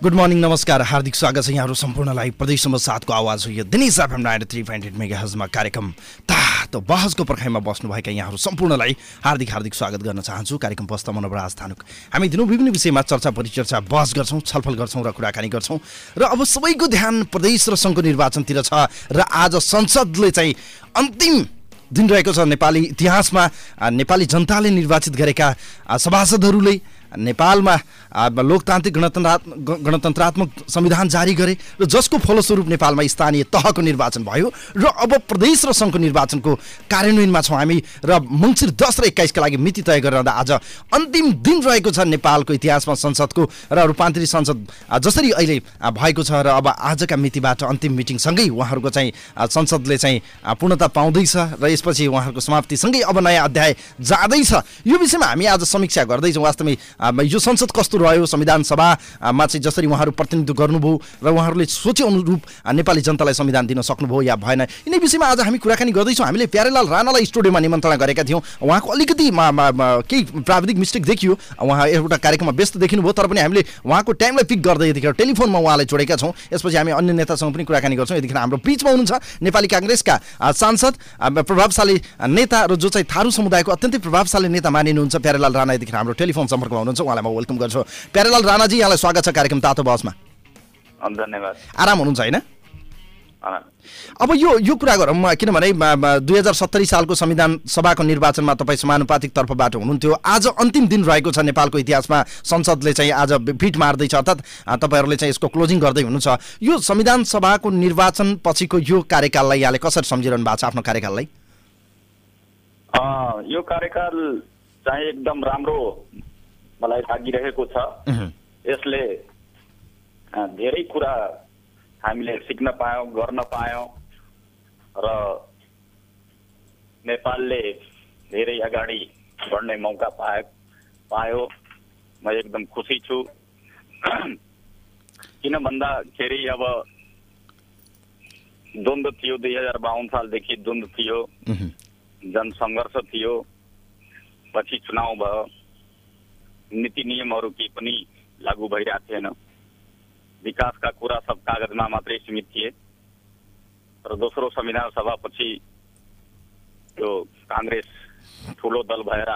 Good morning, नमस्कार, हार्दिक स्वागत छ यहाँहरू सम्पूर्णलाई प्रदेश नम्बर 7 को आवाज हो यो दिनेश एफएम 93.8 मेगाहर्जमा कार्यक्रम तातो बहसको पर्खाइमा बस्नुभएका यहाँहरू सम्पूर्णलाई हार्दिक स्वागत गर्न चाहन्छु। कार्यक्रम बस्दा म नवराज थानुक। हामी दिनौँ विभिन्न विषयमा चर्चा परिचर्चा बहस गर्छौँ, छलफल गर्छौँ र कुराकानी गर्छौँ र अब सबैको ध्यान प्रदेश र सङ्घको निर्वाचनतिर छ र आज संसदले चाहिँ अन्तिम दिन रहेको छ। नेपाली इतिहासमा नेपाली जनताले निर्वाचित गरेका सभासदहरूले नेपालमा लोकतान्त्रिक गणतन्त्रात्मक संविधान जारी गरे र जसको फलस्वरूप नेपालमा स्थानीय तहको निर्वाचन भयो र अब प्रदेश र सङ्घको निर्वाचनको कार्यान्वयनमा छौँ हामी र मङ्सिर 10 र 21 का लागि मिति तय गरेर आज अन्तिम दिन रहेको छ नेपालको इतिहासमा संसदको र रूपान्तरित संसद जसरी अहिले भएको छ र अब आजका मितिबाट अन्तिम मिटिङसँगै उहाँहरूको चाहिँ संसदले चाहिँ पूर्णता पाउँदैछ र यसपछि उहाँहरूको समाप्तिसँगै अब नयाँ अध्याय जाँदैछ। यो विषयमा हामी आज समीक्षा गर्दैछौँ। वास्तवमै यो संसद कस्तो रह्यो, संविधान सभामा चाहिँ जसरी उहाँहरू प्रतिनिधित्व गर्नुभयो र उहाँहरूले सोचे अनुरूप नेपाली जनतालाई संविधान दिन सक्नुभयो या भएन, यिनै विषयमा आज हामी कुराकानी गर्दैछौँ। हामीले प्यारेलाल राणालाई स्टुडियोमा निमन्त्रणा गरेका थियौँ। उहाँको अलिकति केही प्राविधिक मिस्टेक देखियो, उहाँ एउटा कार्यक्रममा व्यस्त देखिनुभयो, तर पनि हामीले उहाँको टाइमलाई पिक गर्दै यतिखेर टेलिफोनमा उहाँलाई जोडेका छौँ। यसपछि हामी अन्य नेतासँग पनि कुराकानी गर्छौँ। यतिखेर हाम्रो बिचमा हुनुहुन्छ नेपाली काङ्ग्रेसका सांसद, प्रभावशाली नेता र जो चाहिँ थारू समुदायको अत्यन्तै प्रभावशाली नेता मानिनुहुन्छ प्यारेलाल राणा यतिखेर हाम्रो टेलिफोन सम्पर्कमा हुनुहुन्छ। उहाँलाई म वेलकम गर्छु। प्यारेलाल राणाजी, यहाँलाई स्वागत छ कार्यक्रम तातो बहसमा। धन्यवाद। आराम हुनुहुन्छ होइन? अब यो कुरा गरौँ, किनभने 2070 सालको संविधान सभाको निर्वाचनमा तपाईँ समानुपातिक तर्फबाट हुनुहुन्थ्यो। आज अन्तिम दिन रहेको छ नेपालको इतिहासमा। संसदले चाहिँ आज फिट मार्दैछ, अर्थात् तपाईँहरूले चाहिँ यसको क्लोजिङ गर्दै हुनुहुन्छ। यो संविधान सभाको निर्वाचन पछिको यो कार्यकाललाई यहाँले कसरी सम्झिरहनु भएको छ आफ्नो कार्यकाललाई? यो कार्यकाल चाहिँ एकदम राम्रो मलाई लागिरहेको छ। यसले धेरै कुरा हामीले सिक्न पायौँ, गर्न पायौँ र नेपालले धेरै अगाडि बढ्ने मौका पायो। म एकदम खुसी छु। किन भन्दाखेरि अब द्वन्द्व थियो, 2052 सालदेखि द्वन्द्व थियो, जनसङ्घर्ष थियो, पछि चुनाव भयो, नीति नियमहरू केही पनि लागू भइरहेको थिएन, विकासका कुरा सब कागजमा मात्रै सीमित थिए। र दोस्रो संविधान सभापछि त्यो काङ्ग्रेस ठुलो दल भएर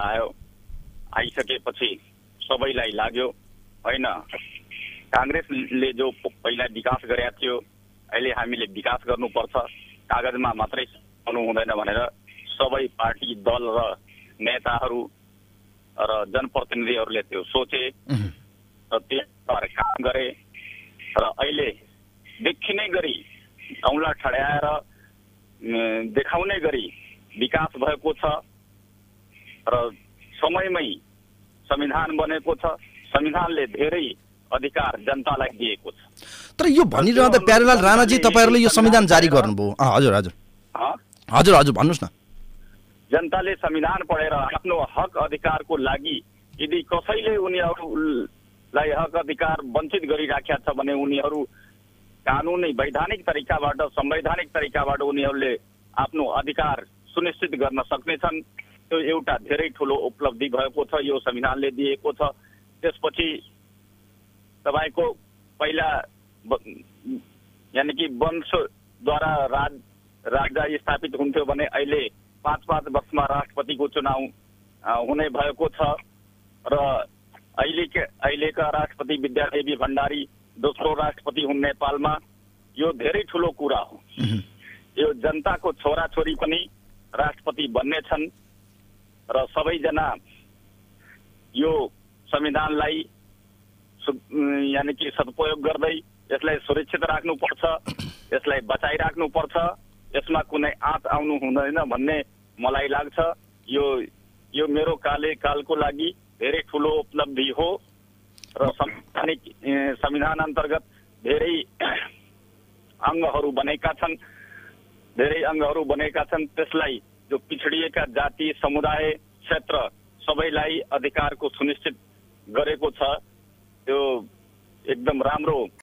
आइसकेपछि सबैलाई लाग्यो होइन, काङ्ग्रेसले जो पहिला विकास गरेका थियो अहिले हामीले विकास गर्नुपर्छ, कागजमा मात्रै हुनु हुँदैन भनेर सबै पार्टी दल र नेताहरू र जनप्रतिनिधिहरूले त्यो सोचे र त्यसबाट काम गरे र अहिले देखिने गरी औँला ठड्याएर देखाउने गरी विकास भएको छ र समयमै संविधान बनेको छ। संविधानले धेरै अधिकार जनतालाई दिएको छ। तर यो भनिरहँदा प्यारेलाल राणाजी तपाईँहरूले यो संविधान जारी गर्नुभयो। हजुर हजुर हजुर हजुर भन्नुहोस् न। जनताले संविधान पढेर आफ्नो हक अधिकारको लागि यदि कसैले उनीहरूलाई हक अधिकार वञ्चित गरिराखेका छ भने उनीहरू कानुनी वैधानिक तरिकाबाट संवैधानिक तरिकाबाट उनीहरूले आफ्नो अधिकार सुनिश्चित गर्न सक्नेछन्। त्यो एउटा धेरै ठुलो उपलब्धि भएको छ, यो संविधानले दिएको छ। त्यसपछि तपाईँको पहिला यानि कि वंशद्वारा राज्य स्थापित हुन्थ्यो भने अहिले 5-5 वर्षमा राष्ट्रपतिको चुनाव हुने भएको छ र अहिलेका राष्ट्रपति विद्यादेवी भण्डारी दोस्रो राष्ट्रपति हुन् नेपालमा। यो धेरै ठुलो कुरा हो। यो जनताको छोराछोरी पनि राष्ट्रपति बन्ने छन् र सबैजना यो संविधानलाई यानि कि सदुपयोग गर्दै यसलाई सुरक्षित राख्नुपर्छ, यसलाई बचाइराख्नुपर्छ, यसमा कुनै आँच आउनु हुँदैन भन्ने मलाई लाग्छ। यो मेरो कालको लागि धेरै ठुलो उपलब्धि हो र संविधान अन्तर्गत धेरै अङ्गहरू बनेका छन्। त्यसलाई जो पिछडिएका जाति समुदाय क्षेत्र सबैलाई अधिकारको सुनिश्चित गरेको छ। त्यो एकदम राम्रो